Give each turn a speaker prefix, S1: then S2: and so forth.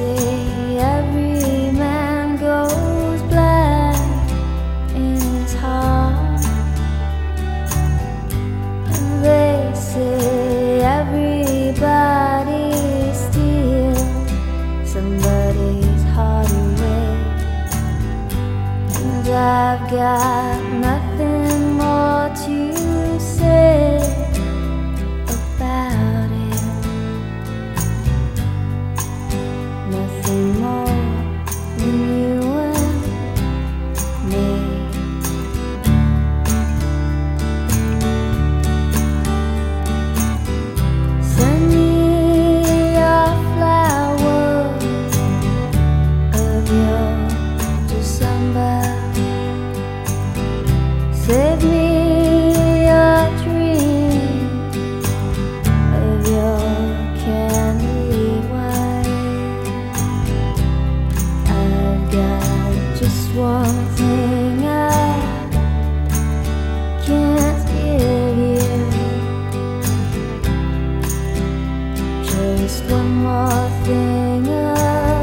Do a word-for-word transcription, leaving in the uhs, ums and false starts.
S1: say every man goes blind in his heart, and they say everybody steals somebody's heart away. And I've got nothing more to say about it, nothing more than you and me. Send me your flowers of your December. Save me your dream of your candy wine. I've got just one thing I can't give you, just one more thing I